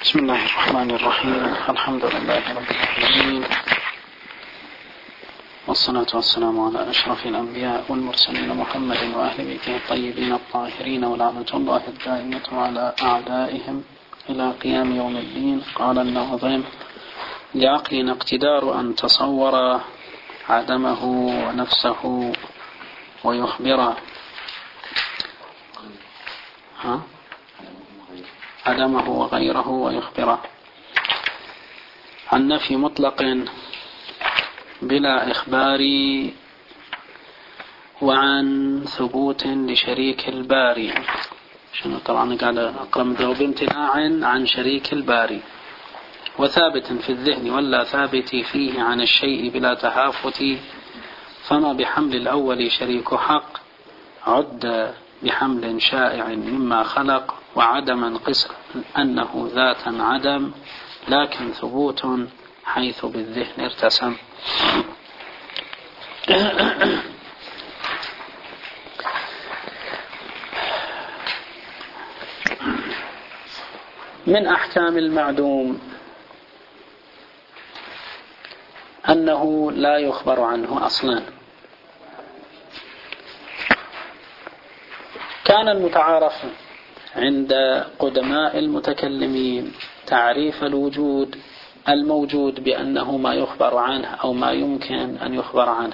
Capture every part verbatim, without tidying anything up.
بسم الله الرحمن الرحيم. الحمد لله رب العالمين، والصلاة والسلام على أشرف الأنبياء والمرسلين محمد وأهل بيته الطيبين الطاهرين، ولعنة الله الدائمة على أعدائهم إلى قيام يوم الدين. قال الناظم: لعقلنا اقتدار أن تصور عدمه ونفسه ويخبر ها؟ عدمه وغيره ويخبره عن نفي مطلق بلا إخبار، وعن ثبوت لشريك الباري. شنو طبعا قاعد أقرأ مدعو بامتناع عن شريك الباري، وثابت في الذهن ولا ثابت فيه عن الشيء بلا تهافت، فما بحمل الأول شريك حق عد بحمل شائع مما خلق، وعدما قس أنه ذاتا عدم لكن ثبوت حيث بالذهن ارتسم. من أحكام المعدوم أنه لا يخبر عنه أصلا. كان المتعارف عند قدماء المتكلمين تعريف الوجود الموجود بأنه ما يخبر عنه أو ما يمكن أن يخبر عنه،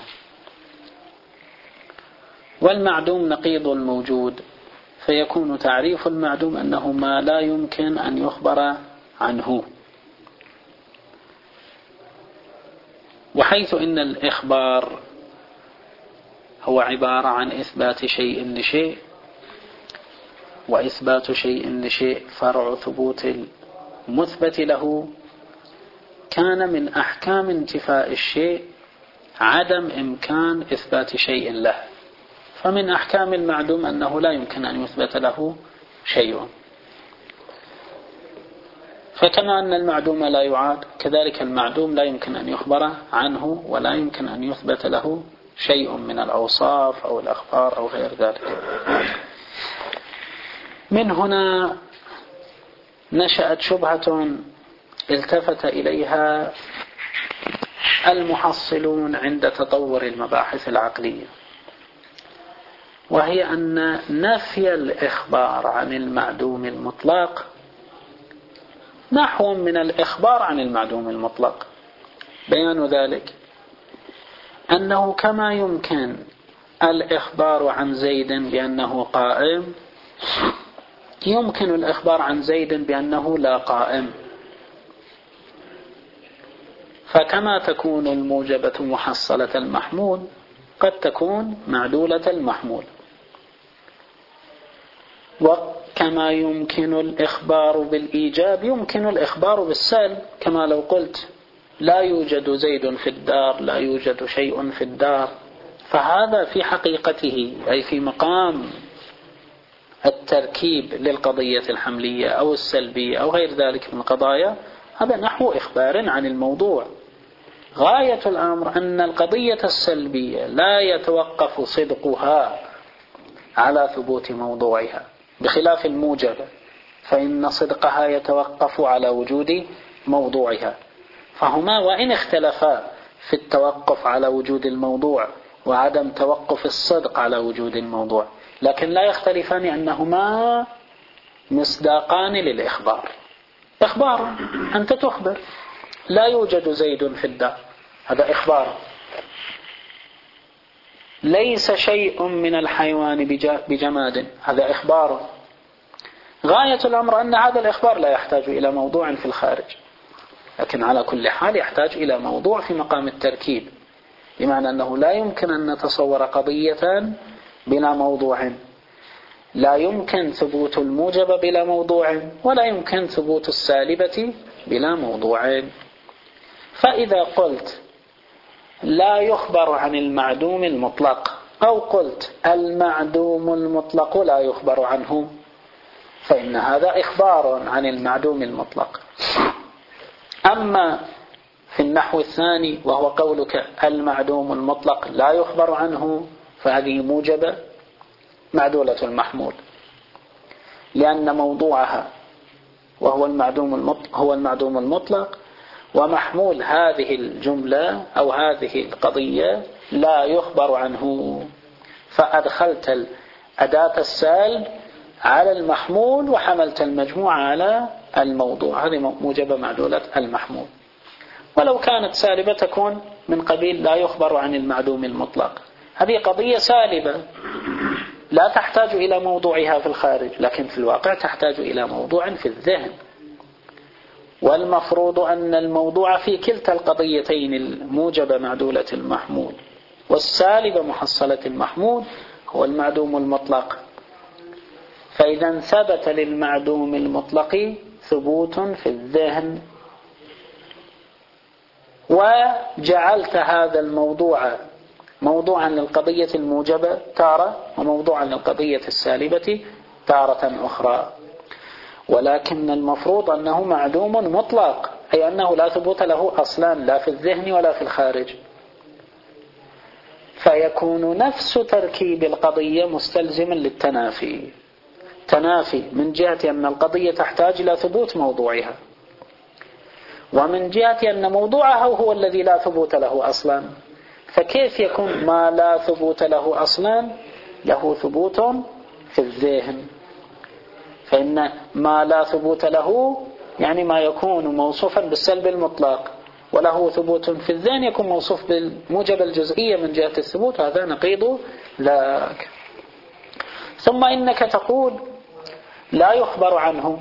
والمعدوم نقيض الموجود، فيكون تعريف المعدوم أنه ما لا يمكن أن يخبر عنه. وحيث إن الإخبار هو عبارة عن إثبات شيء لشيء، وإثبات شيء لشيء فرع ثبوت المثبت له، كان من أحكام انتفاء الشيء عدم إمكان إثبات شيء له. فمن أحكام المعدوم أنه لا يمكن أن يثبت له شيء. فكما أن المعدوم لا يعاد، كذلك المعدوم لا يمكن أن يخبر عنه ولا يمكن أن يثبت له شيء من الأوصاف أو الأخبار أو غير ذلك. من هنا نشأت شبهة التفت إليها المحصلون عند تطور المباحث العقلية، وهي أن نفي الإخبار عن المعدوم المطلق نحو من الإخبار عن المعدوم المطلق. بيان ذلك أنه كما يمكن الإخبار عن زيد بأنه قائم، يمكن الإخبار عن زيد بأنه لا قائم. فكما تكون الموجبة محصلة المحمول قد تكون معدولة المحمول، وكما يمكن الإخبار بالإيجاب يمكن الإخبار بالسلب، كما لو قلت لا يوجد زيد في الدار، لا يوجد شيء في الدار، فهذا في حقيقته أي في مقام التركيب للقضية الحملية أو السلبية أو غير ذلك من القضايا، هذا نحو إخبار عن الموضوع. غاية الأمر أن القضية السلبية لا يتوقف صدقها على ثبوت موضوعها، بخلاف الموجبة فإن صدقها يتوقف على وجود موضوعها. فهما وإن اختلفا في التوقف على وجود الموضوع وعدم توقف الصدق على وجود الموضوع، لكن لا يختلفان أنهما مصداقان للإخبار. إخبار، أنت تخبر لا يوجد زيد في الدار، هذا إخبار. ليس شيء من الحيوان بجماد، هذا إخبار. غاية الأمر أن هذا الإخبار لا يحتاج إلى موضوع في الخارج، لكن على كل حال يحتاج إلى موضوع في مقام التركيب، بمعنى أنه لا يمكن أن نتصور قضية بلا موضوع، لا يمكن ثبوت الموجب بلا موضوع، ولا يمكن ثبوت السالبة بلا موضوع. فإذا قلت لا يخبر عن المعدوم المطلق، أو قلت المعدوم المطلق لا يخبر عنه، فإن هذا إخبار عن المعدوم المطلق. أما في النحو الثاني وهو قولك المعدوم المطلق لا يخبر عنه، فهذه موجبة معدولة المحمول، لأن موضوعها وهو المعدوم المطلق هو المعدوم المطلق، ومحمول هذه الجملة أو هذه القضية لا يخبر عنه، فأدخلت أداة السلب على المحمول وحملت المجموع على الموضوع. هذه موجبة معدولة المحمول. ولو كانت سالبة تكون من قبيل لا يخبر عن المعدوم المطلق. هذه قضية سالبة لا تحتاج إلى موضوعها في الخارج، لكن في الواقع تحتاج إلى موضوع في الذهن. والمفروض أن الموضوع في كلتا القضيتين الموجبة معدولة المحمول والسالبة محصلة المحمول هو المعدوم المطلق. فإذا ثبت للمعدوم المطلق ثبوت في الذهن، وجعلت هذا الموضوع موضوعا للقضية الموجبة تارة وموضوعا للقضية السالبة تارة أخرى. ولكن المفروض أنه معدوم مطلق، أي أنه لا ثبوت له أصلا لا في الذهن ولا في الخارج، فيكون نفس تركيب القضية مستلزما للتنافي. تنافي من جهة أن القضية تحتاج إلى ثبوت موضوعها، ومن جهة أن موضوعها هو الذي لا ثبوت له أصلا. فكيف يكون ما لا ثبوت له أصلا له ثبوت في الذهن؟ فإن ما لا ثبوت له يعني ما يكون موصوفا بالسلب المطلق، وله ثبوت في الذهن يكون موصوف بالموجب الجزئية من جهة الثبوت. هذا نقيض ذاك. ثم إنك تقول لا يخبر عنه،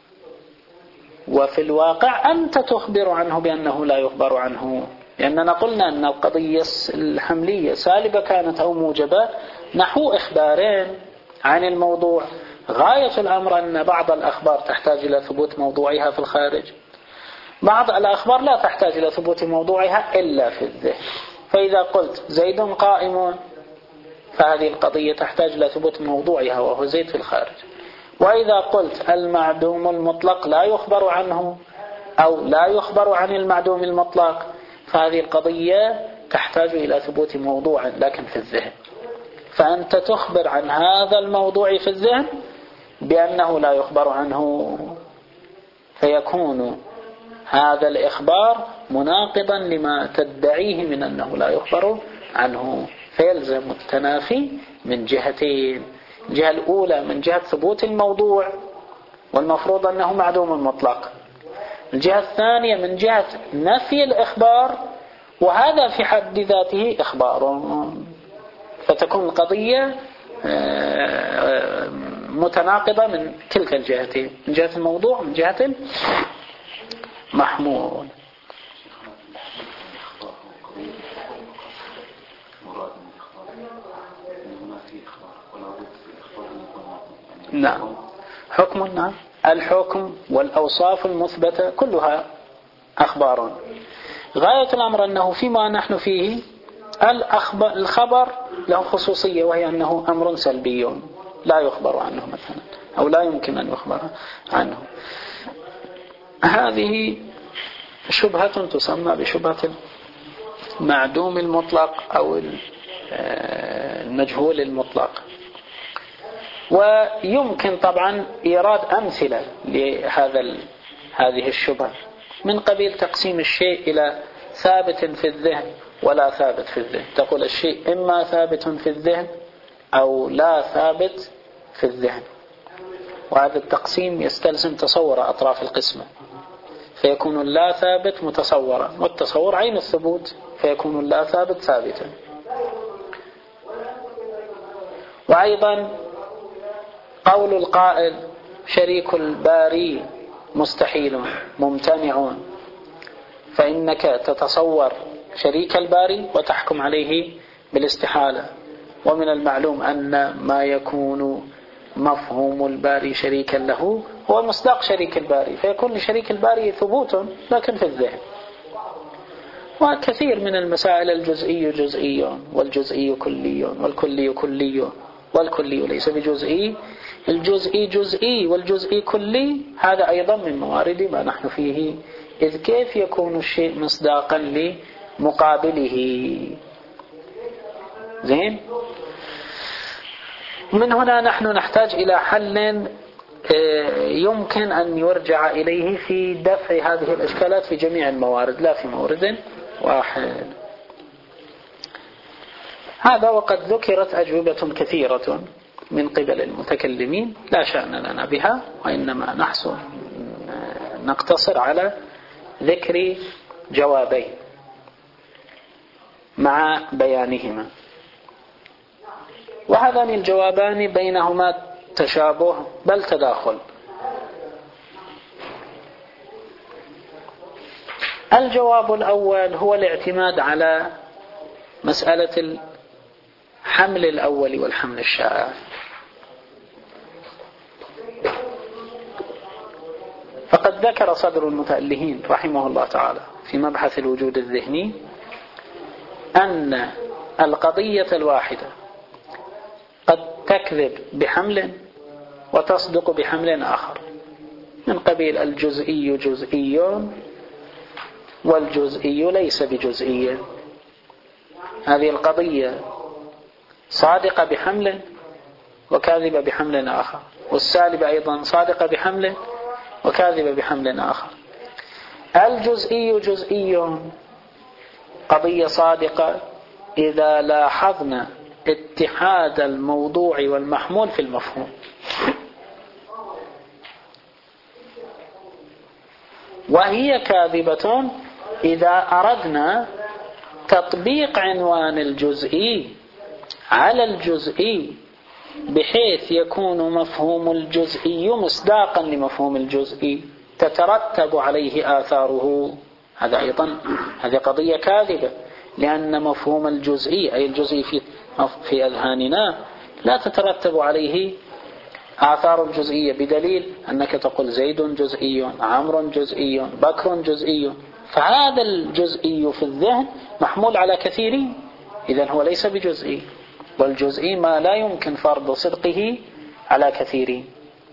وفي الواقع أنت تخبر عنه بأنه لا يخبر عنه، لأننا قلنا أن القضية الحملية سالبة كانت أو موجبة نحو إخبارين عن الموضوع. غاية الأمر أن بعض الأخبار تحتاج إلى ثبوت موضوعها في الخارج، بعض الأخبار لا تحتاج إلى ثبوت موضوعها إلا في الذهن. فإذا قلت زيد قائم فهذه القضية تحتاج إلى ثبوت موضوعها وهو زيد في الخارج. وإذا قلت المعدوم المطلق لا يخبر عنه أو لا يخبر عن المعدوم المطلق فهذه القضية تحتاج إلى ثبوت موضوع لكن في الذهن. فأنت تخبر عن هذا الموضوع في الذهن بأنه لا يخبر عنه، فيكون هذا الإخبار مناقضا لما تدعيه من أنه لا يخبر عنه، فيلزم التنافي من جهتين. الجهة الأولى من جهة ثبوت الموضوع والمفروض أنه معدوم مطلق، الجهة الثانية من جهة نفي الإخبار وهذا في حد ذاته إخبار، فتكون القضية متناقضة من كلتا الجهتين، من جهة الموضوع ومن جهة المحمول. نعم حكم. نعم الحكم والأوصاف المثبتة كلها أخبار. غاية الأمر أنه فيما نحن فيه الخبر له خصوصية، وهي أنه أمر سلبي لا يخبر عنه مثلا أو لا يمكن أن يخبر عنه. هذه شبهة تسمى بشبهة المعدوم المطلق أو المجهول المطلق. ويمكن طبعا إيراد أمثلة لهذا هذه الشبهة من قبيل تقسيم الشيء إلى ثابت في الذهن ولا ثابت في الذهن. تقول الشيء إما ثابت في الذهن أو لا ثابت في الذهن، وهذا التقسيم يستلزم تصور أطراف القسمة، فيكون اللا ثابت متصورا والتصور عين الثبوت، فيكون اللا ثابت ثابتا. وأيضا قول القائل شريك الباري مستحيل ممتنع، فإنك تتصور شريك الباري وتحكم عليه بالاستحالة، ومن المعلوم أن ما يكون مفهوم الباري شريكا له هو مصداق شريك الباري، فيكون لشريك الباري ثبوت لكن في الذهن. وكثير من المسائل الجزئي جزئي والجزئي كلي والكلي كلي والكلي ليس بجزئي، الجزئي جزئي والجزئي كلي، هذا أيضا من موارد ما نحن فيه. إذ كيف يكون الشيء مصداقا لمقابله؟ زين. من هنا نحن نحتاج إلى حل يمكن أن يرجع إليه في دفع هذه الإشكالات في جميع الموارد لا في مورد واحد. هذا وقد ذكرت أجوبة كثيرة من قبل المتكلمين لا شأن لنا بها، وإنما نحن نقتصر على ذكر جوابين مع بيانهما. وهذان الجوابان بينهما تشابه بل تداخل. الجواب الأول هو الاعتماد على مسألة الحمل الأول والحمل الشائع. فقد ذكر صدر المتألهين رحمه الله تعالى في مبحث الوجود الذهني أن القضية الواحدة قد تكذب بحمل وتصدق بحمل آخر، من قبيل الجزئي جزئي والجزئي ليس بجزئي. هذه القضية صادقة بحمل وكاذبة بحمل آخر، والسالبة أيضا صادقة بحمل وكاذبة بحمل آخر. الجزئي جزئي قضية صادقة إذا لاحظنا اتحاد الموضوع والمحمول في المفهوم، وهي كاذبة إذا أردنا تطبيق عنوان الجزئي على الجزئي بحيث يكون مفهوم الجزئي مصداقا لمفهوم الجزئي تترتب عليه آثاره. هذا أيضا هذه قضية كاذبة، لأن مفهوم الجزئي أي الجزئي في في أذهاننا لا تترتب عليه آثار الجزئية، بدليل أنك تقول زيد جزئي، عمرو جزئي، بكر جزئي، فهذا الجزئي في الذهن محمول على كثيرين، إذن هو ليس بجزئي، والجزئي ما لا يمكن فرض صدقه على كثيرين.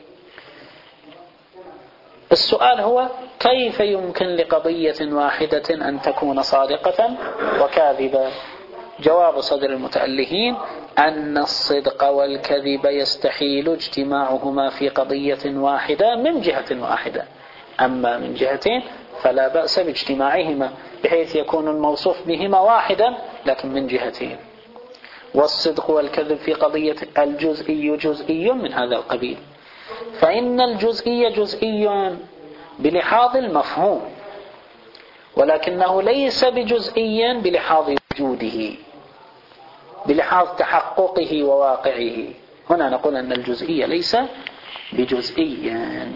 السؤال هو كيف يمكن لقضية واحدة أن تكون صادقة وكاذبة؟ جواب صدر المتألهين أن الصدق والكذب يستحيل اجتماعهما في قضية واحدة من جهة واحدة، أما من جهتين فلا بأس باجتماعهما بحيث يكون الموصوف بهما واحدا لكن من جهتين. والصدق والكذب في قضية الجزئي جزئي من هذا القبيل، فإن الجزئي جزئي بلحاظ المفهوم، ولكنه ليس بجزئيا بلحاظ وجوده، بلحاظ تحققه وواقعه. هنا نقول أن الجزئي ليس بجزئيا.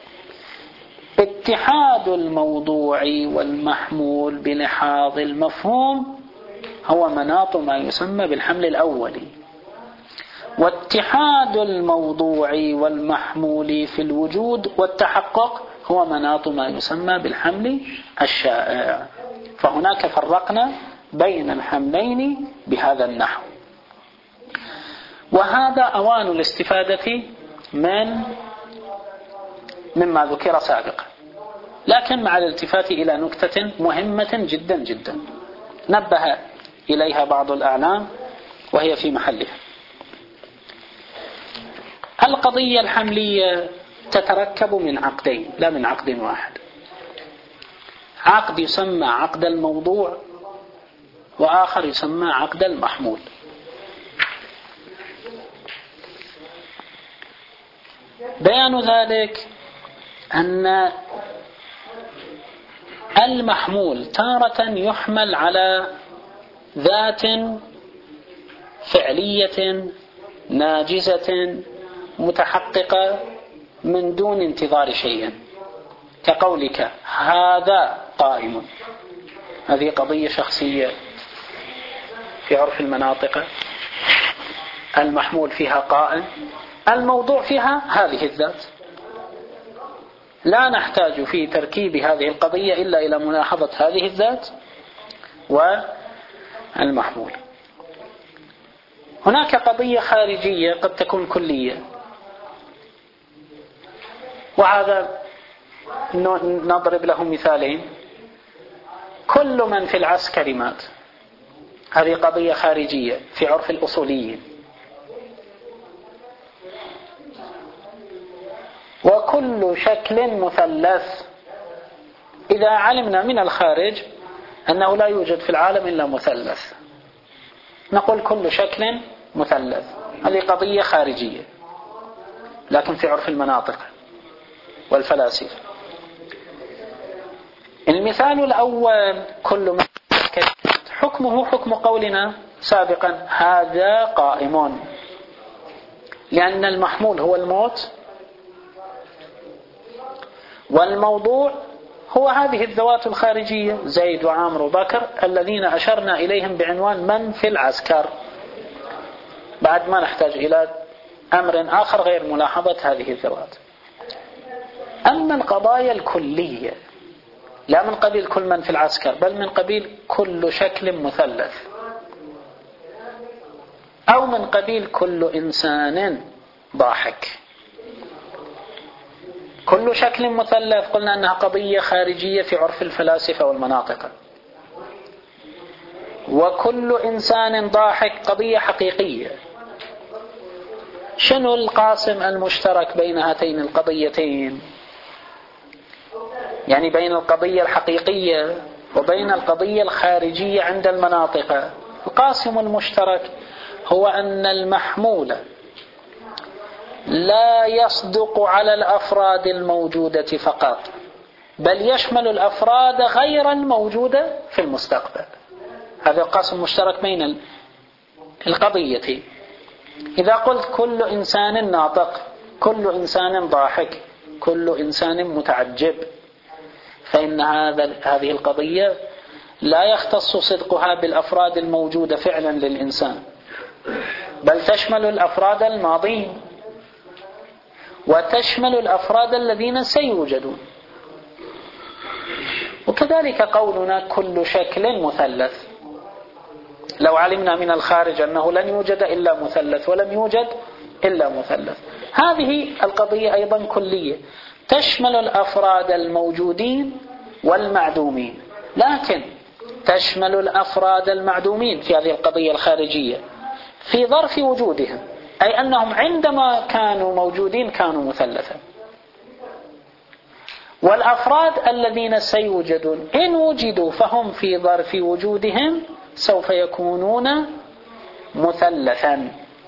اتحاد الموضوع والمحمول بلحاظ المفهوم هو مناط ما يسمى بالحمل الأولي، واتحاد الموضوع والمحمول في الوجود والتحقق هو مناط ما يسمى بالحمل الشائع. فهناك فرقنا بين الحملين بهذا النحو. وهذا أوان الاستفادة من مما ذكر سابقا، لكن مع الالتفات إلى نكتة مهمة جدا جدا نبه إليها بعض الأعلام وهي في محلها. القضية الحملية تتركب من عقدين لا من عقد واحد. عقد يسمى عقد الموضوع، وآخر يسمى عقد المحمول. بيان ذلك أن المحمول تارة يحمل على ذات فعلية ناجزة متحققة من دون انتظار شيء، كقولك هذا قائم. هذه قضية شخصية في عرف المناطق، المحمول فيها قائم، الموضوع فيها هذه الذات. لا نحتاج في تركيب هذه القضية إلا إلى ملاحظة هذه الذات والمحمول. هناك قضية خارجية قد تكون كلية، وهذا نضرب له مثالين. كل من في العسكر مات، هذه قضية خارجية في عرف الأصوليين. وكل شكل مثلث. إذا علمنا من الخارج أنه لا يوجد في العالم إلا مثلث، نقول كل شكل مثلث. هذه قضية خارجية، لكن في عرف المناطق والفلاسفة. المثال الأول كل ما حكمه حكم قولنا سابقا هذا قائم، لأن المحمول هو الموت، والموضوع هو هذه الذوات الخارجية زيد وعامر وبكر الذين أشرنا إليهم بعنوان من في العسكر. بعد ما نحتاج إلى أمر آخر غير ملاحظة هذه الذوات. أما القضايا الكلية لا من قبيل كل من في العسكر، بل من قبيل كل شكل مثلث، أو من قبيل كل إنسان ضاحك. كل شكل مثلث قلنا أنها قضية خارجية في عرف الفلاسفة والمناطق، وكل إنسان ضاحك قضية حقيقية. شنو القاسم المشترك بين هاتين القضيتين؟ يعني بين القضية الحقيقية وبين القضية الخارجية عند المناطق. القاسم المشترك هو أن المحمول لا يصدق على الأفراد الموجودة فقط، بل يشمل الأفراد غير الموجودة في المستقبل. هذا القاسم المشترك بين القضيتين. إذا قلت كل إنسان ناطق، كل إنسان ضاحك، كل إنسان متعجب، فإن هذا هذه القضية لا يختص صدقها بالأفراد الموجودة فعلا للإنسان، بل تشمل الأفراد الماضين وتشمل الأفراد الذين سيوجدون. وكذلك قولنا كل شكل مثلث، لو علمنا من الخارج أنه لن يوجد إلا مثلث ولم يوجد إلا مثلث، هذه القضية أيضا كلية تشمل الأفراد الموجودين والمعدومين، لكن تشمل الأفراد المعدومين في هذه القضية الخارجية في ظرف وجودهم، أي أنهم عندما كانوا موجودين كانوا مثلثا. والأفراد الذين سيوجدون إن وجدوا فهم في ظرف وجودهم سوف يكونون مثلثا.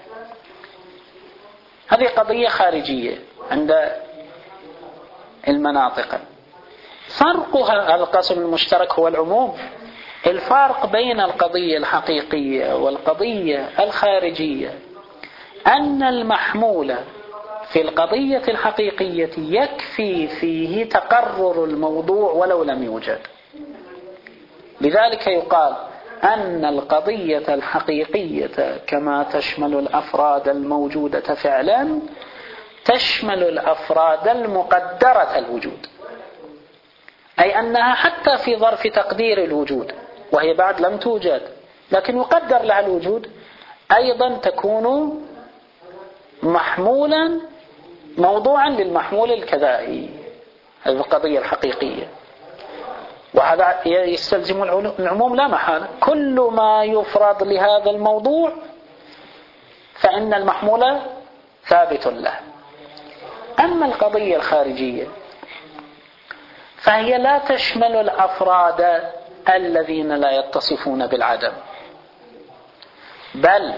هذه قضية خارجية عند المناطق. فرقها القسم المشترك هو العموم. الفرق بين القضية الحقيقية والقضية الخارجية أن المحمول في القضية الحقيقية يكفي فيه تقرر الموضوع ولو لم يوجد. لذلك يقال أن القضية الحقيقية كما تشمل الأفراد الموجودة فعلا تشمل الأفراد المقدرة الوجود، أي أنها حتى في ظرف تقدير الوجود وهي بعد لم توجد لكن يقدر لها الوجود أيضا تكون محمولا موضوعا للمحمول الكذائي. هذه القضية الحقيقية، وهذا يستلزم العموم لا محالة. كل ما يفرض لهذا الموضوع فإن المحمول ثابت له. أما القضية الخارجية فهي لا تشمل الأفراد الذين لا يتصفون بالعدم، بل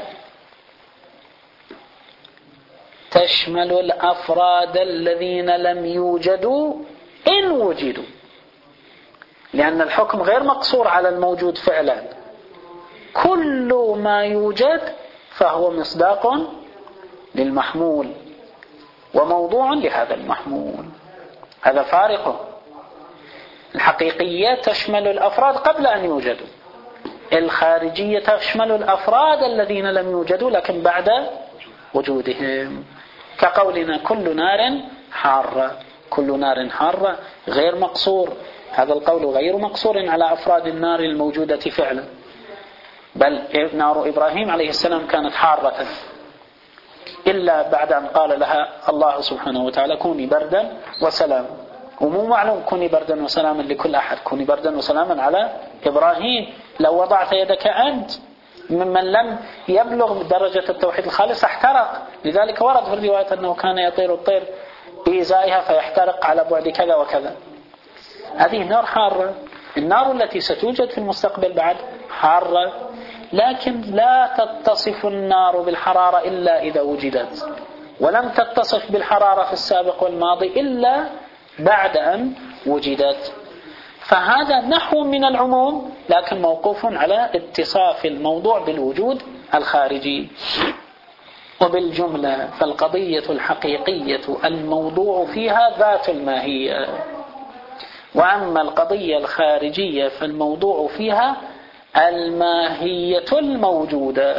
تشمل الأفراد الذين لم يوجدوا إن وجدوا، لأن الحكم غير مقصور على الموجود فعلا. كل ما يوجد فهو مصداق للمحمول وموضوع لهذا المحمول. هذا فارقه. الحقيقية تشمل الأفراد قبل أن يوجدوا، الخارجية تشمل الأفراد الذين لم يوجدوا لكن بعد وجودهم، كقولنا كل نار حارة. كل نار حارة غير مقصور، هذا القول غير مقصور على أفراد النار الموجودة فعلا، بل نار إبراهيم عليه السلام كانت حارة إلا بعد أن قال لها الله سبحانه وتعالى كوني بردا وسلام. ومو معلوم كوني بردا وسلاما لكل أحد، كوني بردا وسلاما على إبراهيم. لو وضعت يدك أنت ممن لم يبلغ درجة التوحيد الخالص احترق. لذلك ورد في الرواية أنه كان يطير الطير بإزائها فيحترق على بعد كذا وكذا. هذه نار حارة. النار التي ستوجد في المستقبل بعد حارة، لكن لا تتصف النار بالحرارة إلا إذا وجدت، ولم تتصف بالحرارة في السابق والماضي إلا بعد أن وجدت. فهذا نحو من العموم لكن موقوف على اتصاف الموضوع بالوجود الخارجي. وبالجملة فالقضية الحقيقية الموضوع فيها ذات الماهية، وأما القضية الخارجية فالموضوع فيها الماهية الموجودة.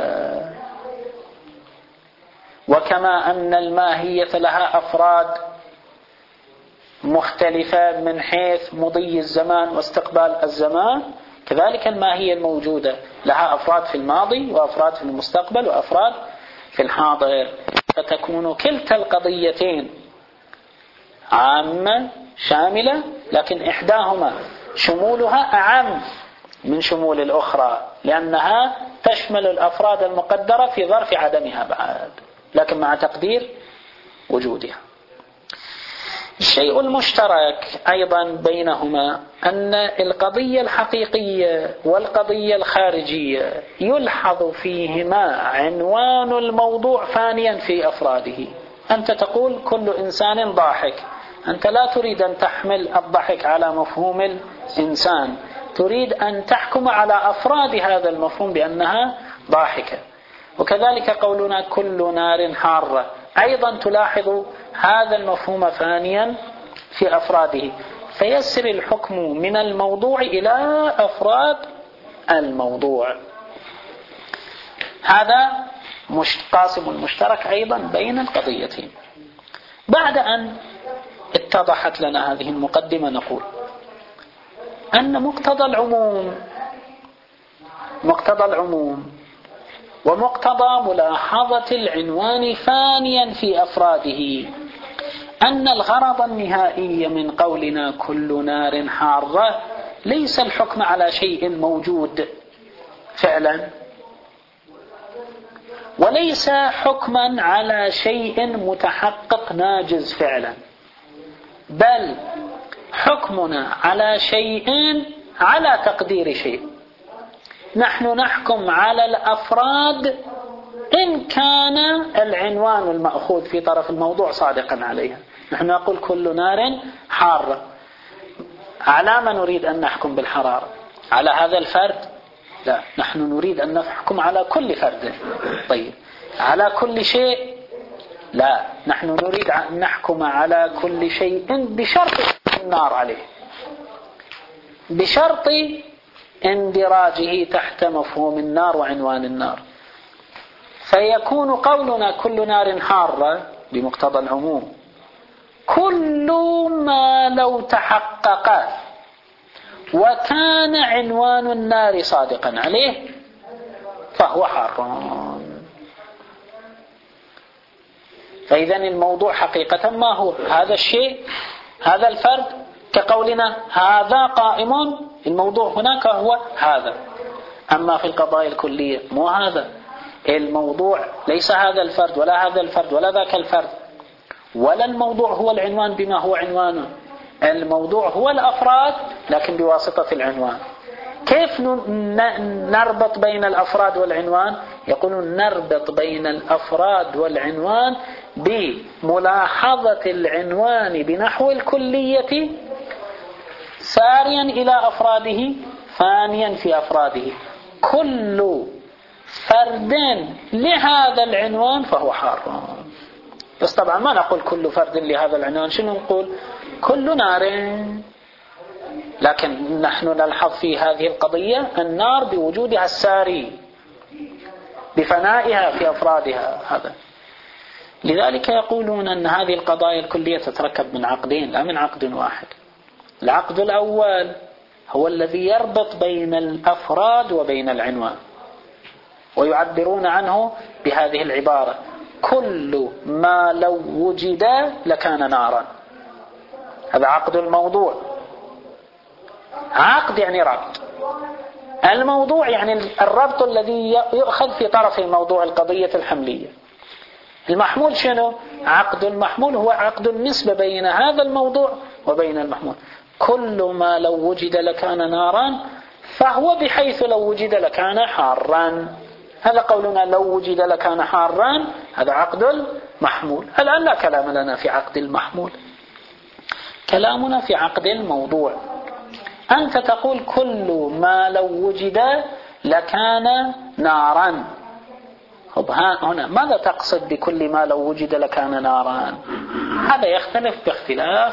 وكما أن الماهية لها أفراد مختلفة من حيث مضي الزمان واستقبال الزمان، كذلك الماهية الموجودة لها أفراد في الماضي وأفراد في المستقبل وأفراد في الحاضر. فتكون كلتا القضيتين عامة شاملة، لكن إحداهما شمولها أعم من شمول الأخرى، لأنها تشمل الأفراد المقدرة في ظرف عدمها بعد، لكن مع تقدير وجودها. الشيء المشترك أيضا بينهما أن القضية الحقيقية والقضية الخارجية يلحظ فيهما عنوان الموضوع فانيا في أفراده. أنت تقول كل إنسان ضاحك، أنت لا تريد أن تحمل الضحك على مفهوم الإنسان، تريد أن تحكم على أفراد هذا المفهوم بأنها ضاحكة. وكذلك قولنا كل نار حارة، أيضا تلاحظ هذا المفهوم فانيا في أفراده، فيسر الحكم من الموضوع إلى أفراد الموضوع. هذا قاسم مشترك أيضا بين القضيتين. بعد أن اتضحت لنا هذه المقدمة نقول أن مقتضى العموم مقتضى العموم ومقتضى ملاحظة العنوان فانيا في أفراده أن الغرض النهائي من قولنا كل نار حارة ليس الحكم على شيء موجود فعلا، وليس حكما على شيء متحقق ناجز فعلا، بل حكمنا على شيء على تقدير شيء. نحن نحكم على الأفراد إن كان العنوان المأخوذ في طرف الموضوع صادقا عليها. نحن نقول كل نار حارة، على ما نريد أن نحكم بالحرارة؟ على هذا الفرد؟ لا، نحن نريد أن نحكم على كل فرد. طيب على كل شيء؟ لا، نحن نريد أن نحكم على كل شيء بشرط النار عليه، بشرط اندراجه تحت مفهوم النار وعنوان النار. فيكون قولنا كل نار حارة بمقتضى العموم كل ما لو تحقق وكان عنوان النار صادقا عليه فهو حرام. فإذا الموضوع حقيقة ما هو؟ هذا الشيء، هذا الفرد، كقولنا هذا قائم، الموضوع هناك هو هذا. أما في القضايا الكلية مو هذا الموضوع، ليس هذا الفرد ولا هذا الفرد ولا ذاك الفرد، ولا الموضوع هو العنوان بما هو عنوانه. الموضوع هو الأفراد لكن بواسطة العنوان. كيف نربط بين الأفراد والعنوان؟ يقولون نربط بين الأفراد والعنوان بملاحظة العنوان بنحو الكلية ساريا إلى أفراده فانيا في أفراده. كل فرد لهذا العنوان فهو حرام. بس طبعا ما نقول كل فرد لهذا العنوان، شنو نقول؟ كل نار. لكن نحن نلحظ في هذه القضية النار بوجودها الساري بفنائها في أفرادها. هذا لذلك يقولون أن هذه القضايا الكلية تتركب من عقدين لا من عقد واحد. العقد الأول هو الذي يربط بين الأفراد وبين العنوان، ويعبرون عنه بهذه العبارة: كل ما لو وجد لكان نارا. هذا عقد الموضوع. عقد يعني ربط. الموضوع يعني الربط الذي يؤخذ في طرف الموضوع، القضية الحملية. المحمول شنو؟ عقد المحمول هو عقد النسبة بين هذا الموضوع وبين المحمول. كل ما لو وجد لكان نارا فهو بحيث لو وجد لكان حارا. هذا قولنا لو وجد لكان حارا، هذا عقد المحمول. الآن لا كلام لنا في عقد المحمول، كلامنا في عقد الموضوع. أنت تقول كل ما لو وجد لكان نارا. طب هنا ماذا تقصد بكل ما لو وجد لكان نارا؟ هذا يختلف باختلاف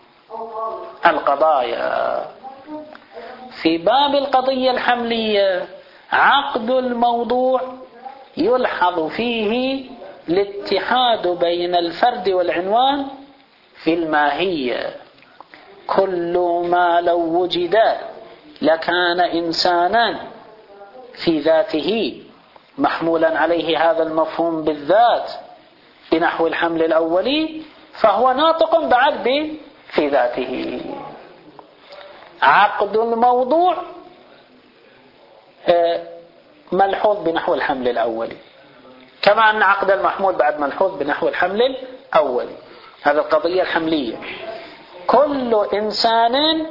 القضايا. في باب القضية الحملية عقد الموضوع يلحظ فيه الاتحاد بين الفرد والعنوان في الماهية. كل ما لو وجد لكان إنسانا في ذاته محمولا عليه هذا المفهوم بالذات بنحو الحمل الأولي، فهو ناطق بعد في ذاته. عقد الموضوع ملحوظ بنحو الحمل الأولي، كما أن عقد المحمول بعد ملحوظ بنحو الحمل الأولي. هذا القضية الحملية. كل إنسان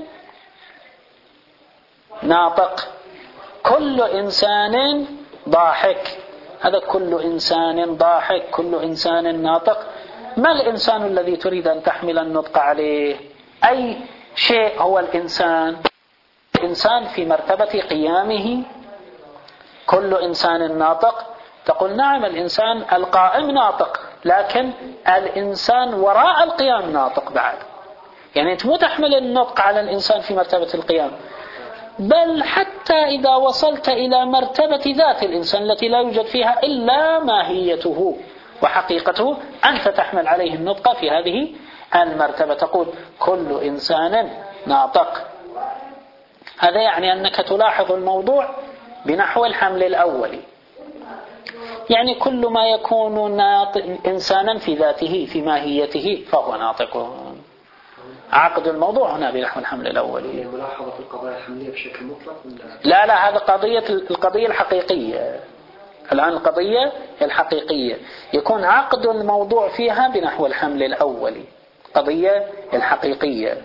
ناطق، كل إنسان ضاحك. هذا كل إنسان ضاحك، كل إنسان ناطق. ما الإنسان الذي تريد أن تحمل النطق عليه؟ أي شيء هو الإنسان؟ الإنسان في مرتبة قيامه. كل إنسان ناطق، تقول نعم الإنسان القائم ناطق، لكن الإنسان وراء القيام ناطق بعد. يعني أنت مو تحمل النطق على الإنسان في مرتبة القيام، بل حتى إذا وصلت إلى مرتبة ذات الإنسان التي لا يوجد فيها إلا ماهيته وحقيقته، أنت تحمل عليه النطق في هذه المرتبة. تقول كل إنسان ناطق. هذا يعني أنك تلاحظ الموضوع بنحو الحمل الأولي. يعني كل ما يكون ناطق إنسانا في ذاته في ماهيته فهو ناطق. عقد الموضوع هنا بنحو الحمل الأولي. ملاحظة القضايا الحملية بشكل مطلق؟ لا لا، هذا قضية القضية الحقيقية. الآن القضية الحقيقية يكون عقد الموضوع فيها بنحو الحمل الأولي، قضية الحقيقية.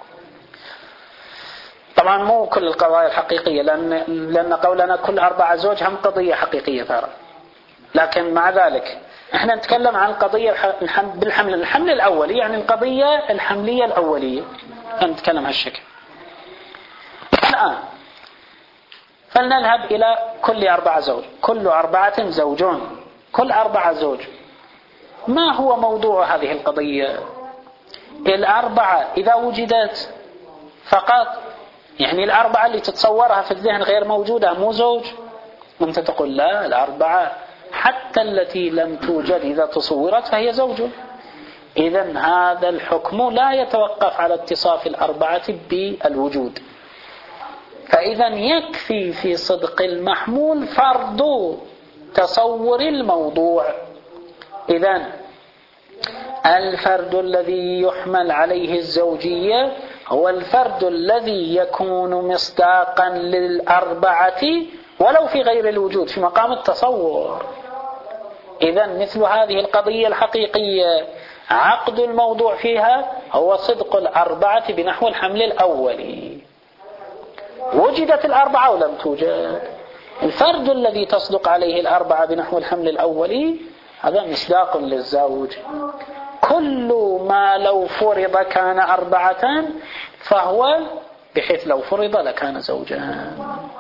طبعا مو كل القضايا الحقيقية، لأن, لأن قولنا كل أربعة زوج هم قضية حقيقية ترى، لكن مع ذلك احنا نتكلم عن قضية بالحمل الحمل الأولي، يعني القضية الحملية الأولية نتكلم هالشكل. الآن فلنذهب إلى كل أربعة زوج. كل أربعة زوجون، كل أربعة زوج. ما هو موضوع هذه القضية؟ الأربعة إذا وجدت فقط، يعني الأربعة اللي تتصورها في الذهن غير موجودة، مو زوج. أنت تقول لا، الأربعة حتى التي لم توجد إذا تصورت فهي زوج. إذن هذا الحكم لا يتوقف على اتصاف الأربعة بالوجود. فإذا يكفي في صدق المحمول فرض تصور الموضوع. إذن الفرد الذي يحمل عليه الزوجية هو الفرد الذي يكون مصداقا للأربعة ولو في غير الوجود، في مقام التصور. إذن مثل هذه القضية الحقيقية عقد الموضوع فيها هو صدق الأربعة بنحو الحمل الأولي. وجدت الأربعة ولم توجد، الفرد الذي تصدق عليه الأربعة بنحو الحمل الأولي هذا مصداق للزوج. كل ما لو فرض كان أربعة فهو بحيث لو فرض لكان زوجا.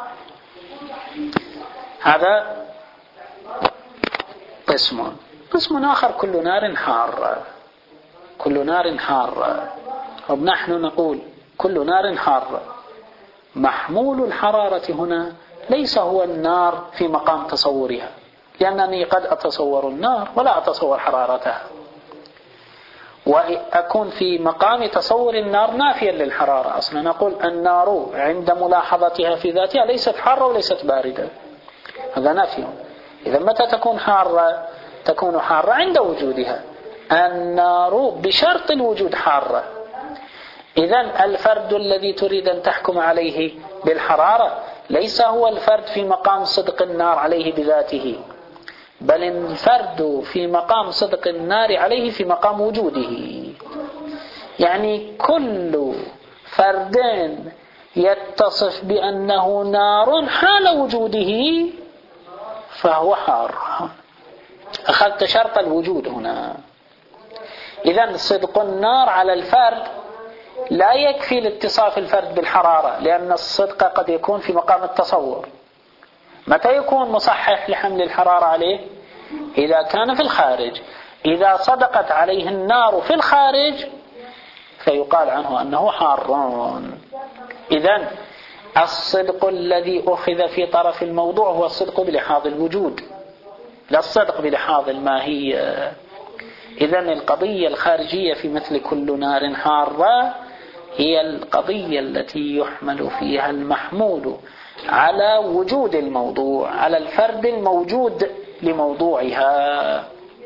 هذا قسم. قسم آخر كل نار حارة. كل نار حارة. ونحن نقول كل نار حارة. محمول الحرارة هنا ليس هو النار في مقام تصورها، لأنني قد أتصور النار ولا أتصور حرارتها، وأكون في مقام تصور النار نافيا للحرارة. أصلا نقول النار عند ملاحظتها في ذاتها ليست حارة وليست باردة، هذا نافي. إذا متى تكون حارة؟ تكون حارة عند وجودها. النار بشرط الوجود حارة. إذن الفرد الذي تريد أن تحكم عليه بالحرارة ليس هو الفرد في مقام صدق النار عليه بذاته، بل الفرد في مقام صدق النار عليه في مقام وجوده. يعني كل فرد يتصف بأنه نار حال وجوده فهو حار. أخذت شرط الوجود هنا. إذن صدق النار على الفرد لا يكفي لاتصاف الفرد بالحرارة، لأن الصدق قد يكون في مقام التصور. متى يكون مصحح لحمل الحرارة عليه؟ إذا كان في الخارج. إذا صدقت عليه النار في الخارج فيقال عنه أنه حار. إذن الصدق الذي أخذ في طرف الموضوع هو الصدق بلحاظ الوجود، لا الصدق بلحاظ الماهية. إذن القضية الخارجية في مثل كل نار حارة هي القضية التي يحمل فيها المحمول على وجود الموضوع، على الفرد الموجود لموضوعها.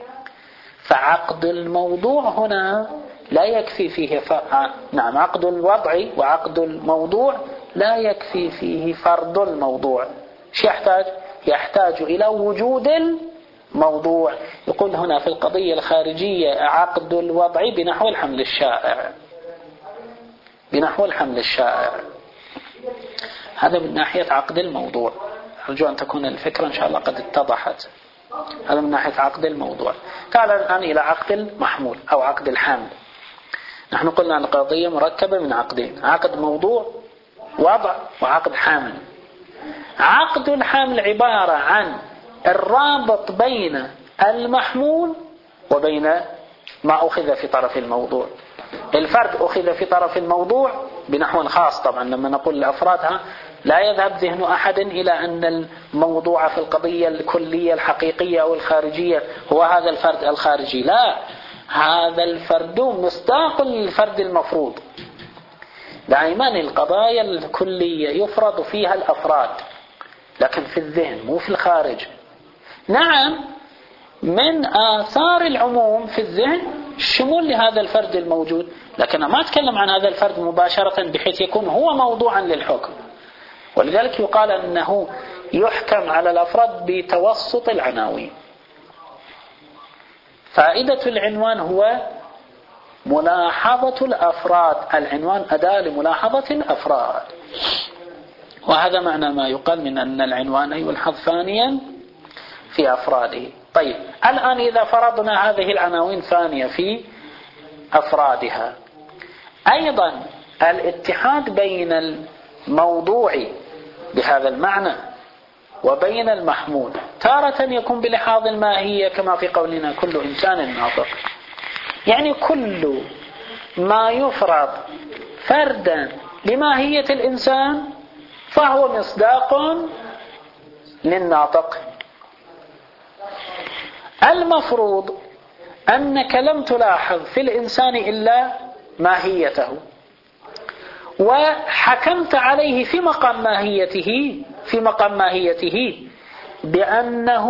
فعقد الموضوع هنا لا يكفي فيه ف... نعم عقد الوضع وعقد الموضوع لا يكفي فيه فرد الموضوع. شو يحتاج؟ يحتاج إلى وجود الموضوع. يقول هنا في القضية الخارجية عقد الوضع بنحو الحمل الشائع، بنحو الحمل الشائع. هذا من ناحية عقد الموضوع. أرجو أن تكون الفكرة إن شاء الله قد اتضحت. هذا من ناحية عقد الموضوع. تعال الآن إلى عقد المحمول أو عقد الحمل. نحن قلنا أن القضية مركبة من عقدين: عقد موضوع وضع وعقد حمل. عقد الحمل عبارة عن الرابط بين المحمول وبين ما أخذ في طرف الموضوع. الفرد أخذ في طرف الموضوع بنحو خاص. طبعا لما نقول لأفرادها لا يذهب ذهن أحد إلى أن الموضوع في القضية الكلية الحقيقية أو الخارجية هو هذا الفرد الخارجي. لا، هذا الفرد مصداق للفرد المفروض. دائما القضايا الكلية يفرض فيها الأفراد، لكن في الذهن مو في الخارج. نعم، من آثار العموم في الذهن الشمول لهذا الفرد الموجود، لكن ما أتكلم عن هذا الفرد مباشرة بحيث يكون هو موضوعا للحكم. ولذلك يقال أنه يحكم على الأفراد بتوسط العناوين. فائدة العنوان هو ملاحظة الأفراد. العنوان أداة لملاحظة الأفراد، وهذا معنى ما يقال من أن العنوان يلحظ ثانيا في أفراده. طيب الآن إذا فرضنا هذه العناوين ثانية في أفرادها، أيضا الاتحاد بين الموضوع بهذا المعنى وبين المحمول تارة يكون بلحاظ الماهية، كما في قولنا كل إنسان ناطق. يعني كل ما يفرض فردا لماهية الإنسان فهو مصداق للناطق. المفروض أنك لم تلاحظ في الإنسان إلا ماهيته، وحكمت عليه في مقام ماهيته في مقام ماهيته بأنه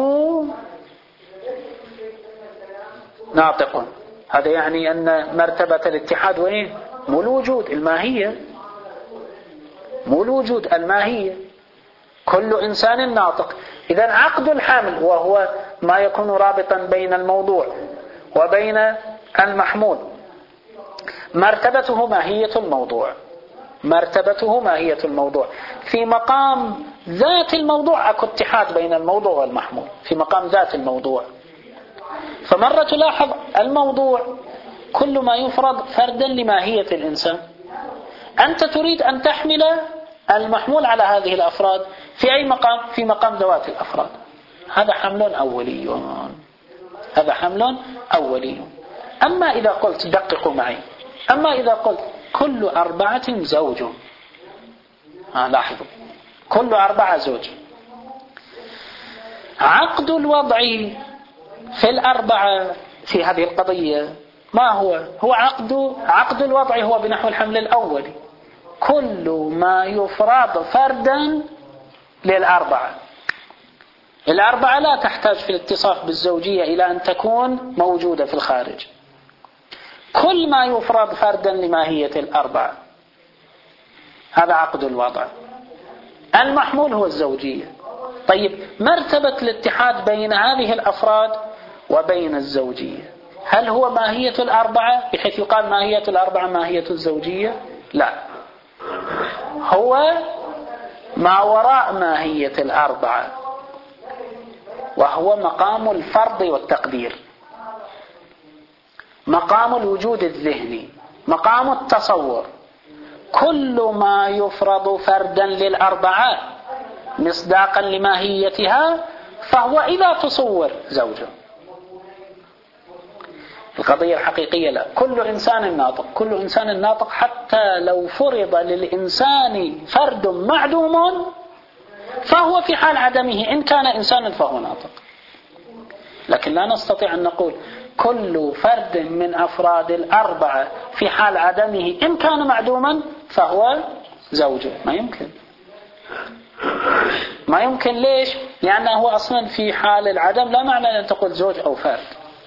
ناطق. هذا يعني أن مرتبة الاتحاد وين؟ مو الوجود، الماهية، مو الوجود، الماهية. كل إنسان ناطق. إذن عقد الحمل وهو ما يكون رابطا بين الموضوع وبين المحمول مرتبته ماهية الموضوع، مرتبته ماهية الموضوع. في مقام ذات الموضوع أكو اتحاد بين الموضوع والمحمول، في مقام ذات الموضوع. فمرة تلاحظ الموضوع كل ما يفرض فردا لماهية الإنسان، أنت تريد أن تحمل المحمول على هذه الأفراد في أي مقام؟ في مقام ذوات الأفراد. هذا حمل أولي، هذا حمل أولي. أما إذا قلت، دققوا معي، أما إذا قلت كل أربعة زوج، آه لاحظوا، كل أربعة زوج، عقد الوضع في الأربعة في هذه القضية ما هو؟ هو عقد عقد الوضع هو بنحو الحمل الأولي. كل ما يفرض فردا للأربعة. الأربعة لا تحتاج في الاتصاف بالزوجية إلى أن تكون موجودة في الخارج. كل ما يفرض فردا لماهية الأربعة هذا عقد الوضع. المحمول هو الزوجية. طيب مرتبة الاتحاد بين هذه الأفراد وبين الزوجية، هل هو ماهية الأربعة بحيث يقال ماهية الأربعة ماهية الزوجية؟ لا، هو ما وراء ماهية الأربعة، وهو مقام الفرض والتقدير، مقام الوجود الذهني، مقام التصور. كل ما يفرض فردا للأربعة مصداقا لماهيتها فهو إذا تصور زوجه. القضية الحقيقية لا، كل إنسان ناطق، كل إنسان ناطق حتى لو فرض للإنسان فرد معدوم فهو في حال عدمه، إن كان إنسانا فهو ناطق. لكن لا نستطيع أن نقول كل فرد من أفراد الأربعة في حال عدمه إن كان معدوما فهو زوجه، ما يمكن. ما يمكن ليش؟ لأنه أصلا في حال العدم لا معنى أن تقول زوج أو فرد.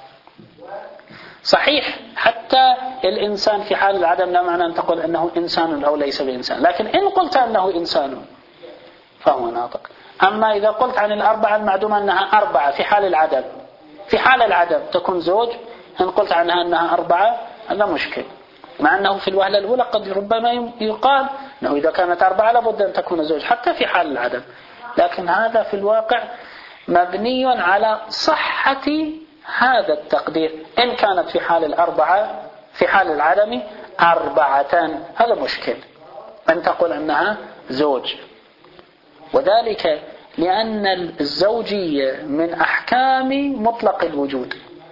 صحيح حتى الإنسان في حال العدم لا معنى أن تقول أنه إنسان أو ليس بإنسان، لكن إن قلت أنه إنسان فهو ناطق. أما إذا قلت عن الأربعة المعدومة أنها أربعة في حال العدم، في حال العدم تكون زوج، إن قلت عنها أنها أربعة هذا مشكل، مع أنه في الوهلة الأولى قد ربما يقال أنه إذا كانت أربعة لابد أن تكون زوج حتى في حال العدم، لكن هذا في الواقع مبني على صحة هذا التقدير. إن كانت في حال الأربعة في حال العدم أربعة هذا مشكل أن تقول أنها زوج، وذلك لأن الزوجية من أحكام مطلق الوجود،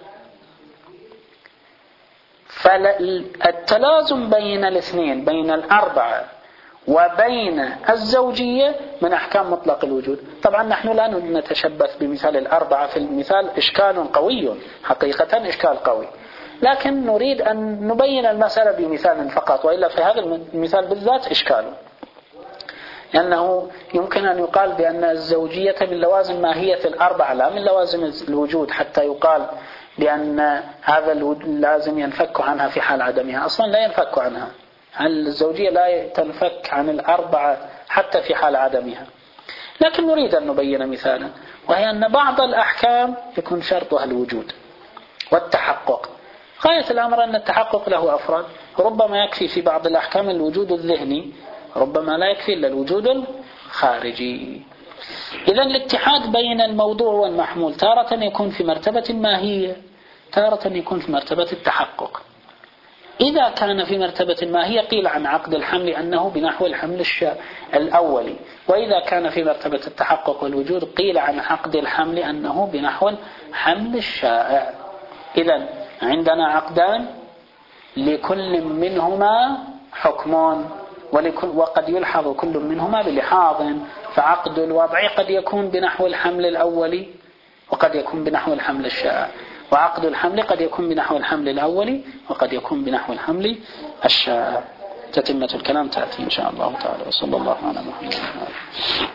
فالتلازم بين الاثنين بين الأربعة وبين الزوجية من أحكام مطلق الوجود. طبعا نحن لا نتشبث بمثال الأربعة، في المثال إشكال قوي حقيقة، إشكال قوي، لكن نريد أن نبين المسألة بمثال فقط، وإلا في هذا المثال بالذات إشكال، لأنه يمكن أن يقال بأن الزوجية من لوازم ماهية الأربعة لا من لوازم الوجود، حتى يقال بأن هذا لازم ينفك عنها في حال عدمها. أصلا لا ينفك عنها، الزوجية لا تنفك عن الأربعة حتى في حال عدمها. لكن نريد أن نبين مثالا، وهي أن بعض الأحكام يكون شرطها الوجود والتحقق. غاية الأمر أن التحقق له أفراد، ربما يكفي في بعض الأحكام الوجود الذهني، ربما لا يكفي إلا الوجود الخارجي. إذن الاتحاد بين الموضوع والمحمول تارة يكون في مرتبة ماهية، تارة يكون في مرتبة التحقق. إذا كان في مرتبة ماهية قيل عن عقد الحمل أنه بنحو الحمل الشائع الأولي، وإذا كان في مرتبة التحقق والوجود قيل عن عقد الحمل أنه بنحو الحمل الشائع. إذن عندنا عقدان لكل منهما حكمون، وقد يلحظ كل منهما بلحاظ، فعقد الوضع قد يكون بنحو الحمل الأولي وقد يكون بنحو الحمل الشائع، وعقد الحمل قد يكون بنحو الحمل الأولي وقد يكون بنحو الحمل الشائع. تتمة الكلام تأتي إن شاء الله تعالى، وصلى الله على محمد.